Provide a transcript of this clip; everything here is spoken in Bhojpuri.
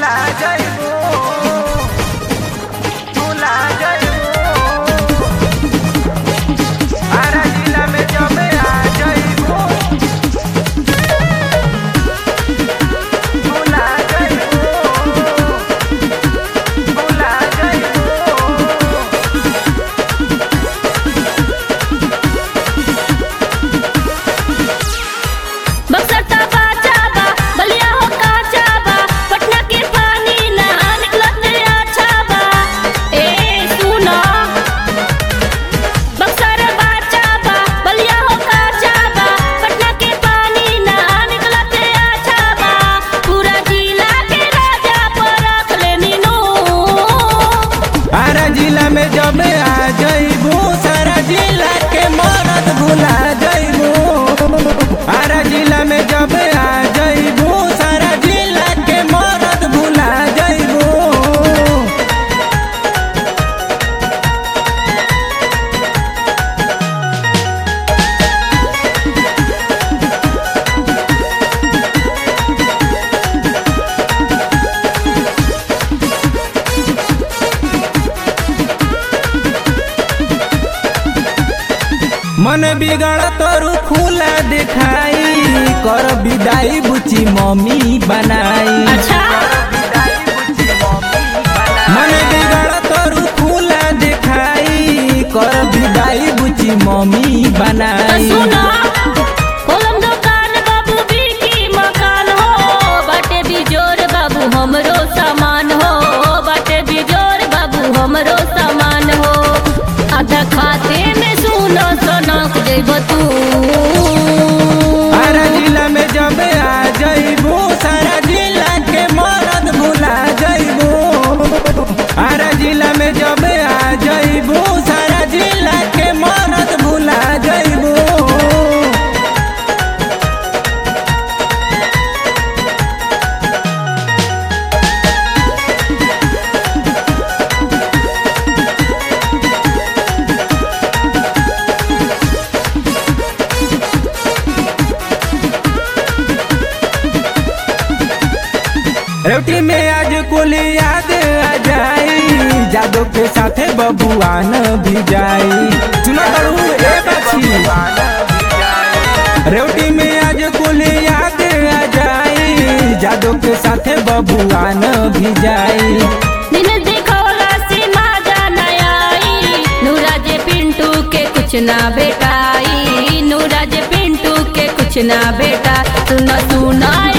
भुला जाइबू भुला जाइबू आरा जिला में जब आ जाइबू भुला जाइबू भुला जाइबू बक्सरता बाचा बा बलिया हो काचा बा पटना के पानी ना निकलत अच्छा बा ए सुनो बक्सर बाचा बा बलिया हो काचा बा पटना के पानी ना निकलत अच्छा बा पूरा जिला के राजा पर रख ले नीनू आरा जिला में जब आ जाइबू सारा जिला के मरद भुला जाइबू आरा जिला में जब आ जाइबू सारा जिला के मरद भुला जाइबू मन बिगड़ तोरू खुला दिखाई कर विदाई बुची मम्मी बनाई अच्छा मन बिगड़ तोरू खुला दिखाई कर विदाई बुची मम्मी तो बनाई सुनो कोलम दुकान बाबू बिकी मकान हो बाटे बिजोर बाबू हमरो सामान हो बाटे बिजोर बाबू हमरो सामान हो आधा खाते में सुनो सोनक जइबो तू आरा जिला में जब आ जाइबू सारा जिला के मरद भुला जाइबू आरा जिला में जब आ जाइबू सारा जिला के मरद भुला जाइबू रेवटी में आज कुल याद आ जाई जादू के साथे बबुआन भी जाई सुना करू ए बच्ची रेवटी में आज कुल याद आ जाई जादू के साथे बबुआन भी जाई दिन देखौला से माजा न आई नूराज पिंटू के कुछ ना बेटाई नूराज पिंटू के कुछ ना बेटा सुना सुना